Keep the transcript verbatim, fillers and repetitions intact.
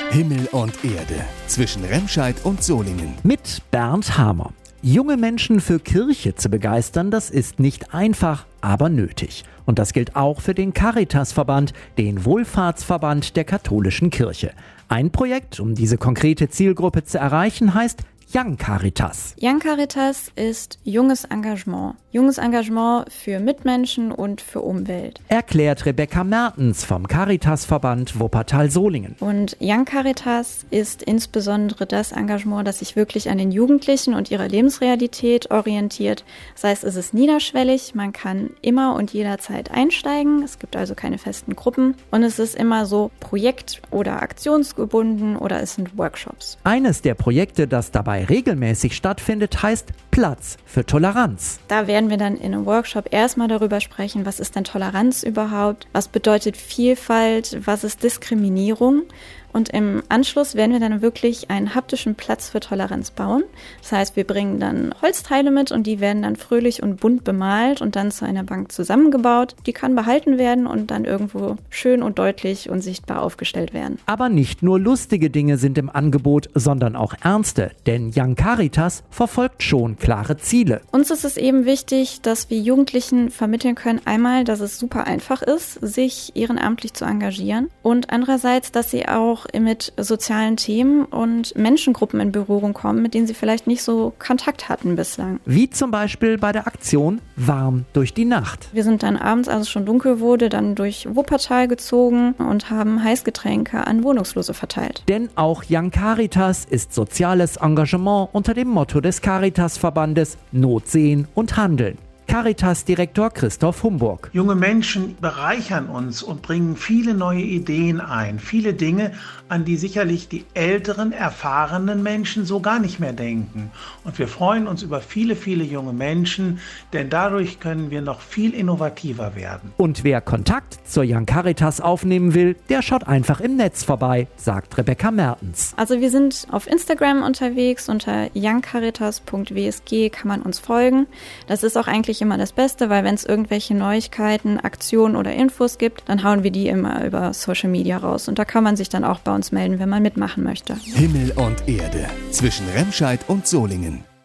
Himmel und Erde zwischen Remscheid und Solingen. Mit Bernd Hamer. Junge Menschen für Kirche zu begeistern, das ist nicht einfach, aber nötig. Und das gilt auch für den Caritasverband, den Wohlfahrtsverband der katholischen Kirche. Ein Projekt, um diese konkrete Zielgruppe zu erreichen, heißt Young Caritas. Young Caritas ist junges Engagement. Junges Engagement für Mitmenschen und für Umwelt. Erklärt Rebecca Mertens vom Caritasverband Wuppertal-Solingen. Und Young Caritas ist insbesondere das Engagement, das sich wirklich an den Jugendlichen und ihrer Lebensrealität orientiert. Das heißt, es ist niederschwellig, man kann immer und jederzeit einsteigen. Es gibt also keine festen Gruppen. Und es ist immer so projekt- oder aktionsgebunden oder es sind Workshops. Eines der Projekte, das dabei regelmäßig stattfindet, heißt Platz für Toleranz. Da werden wir dann in einem Workshop erstmal darüber sprechen, was ist denn Toleranz überhaupt, was bedeutet Vielfalt, was ist Diskriminierung. Und im Anschluss werden wir dann wirklich einen haptischen Platz für Toleranz bauen. Das heißt, wir bringen dann Holzteile mit und die werden dann fröhlich und bunt bemalt und dann zu einer Bank zusammengebaut. Die kann behalten werden und dann irgendwo schön und deutlich und sichtbar aufgestellt werden. Aber nicht nur lustige Dinge sind im Angebot, sondern auch ernste. Denn Young Caritas verfolgt schon klare Ziele. Uns ist es eben wichtig, dass wir Jugendlichen vermitteln können, einmal, dass es super einfach ist, sich ehrenamtlich zu engagieren und andererseits, dass sie auch mit sozialen Themen und Menschengruppen in Berührung kommen, mit denen sie vielleicht nicht so Kontakt hatten bislang. Wie zum Beispiel bei der Aktion Warm durch die Nacht. Wir sind dann abends, als es schon dunkel wurde, dann durch Wuppertal gezogen und haben Heißgetränke an Wohnungslose verteilt. Denn auch Young Caritas ist soziales Engagement unter dem Motto des Caritasverbandes Not sehen und handeln. Caritas-Direktor Christoph Humburg. Junge Menschen bereichern uns und bringen viele neue Ideen ein. Viele Dinge, an die sicherlich die älteren, erfahrenen Menschen so gar nicht mehr denken. Und wir freuen uns über viele, viele junge Menschen, denn dadurch können wir noch viel innovativer werden. Und wer Kontakt zur Young Caritas aufnehmen will, der schaut einfach im Netz vorbei, sagt Rebecca Mertens. Also wir sind auf Instagram unterwegs, unter young caritas punkt w s g kann man uns folgen. Das ist auch eigentlich immer das Beste, weil wenn es irgendwelche Neuigkeiten, Aktionen oder Infos gibt, dann hauen wir die immer über Social Media raus. Und da kann man sich dann auch bei uns melden, wenn man mitmachen möchte. Himmel und Erde zwischen Remscheid und Solingen.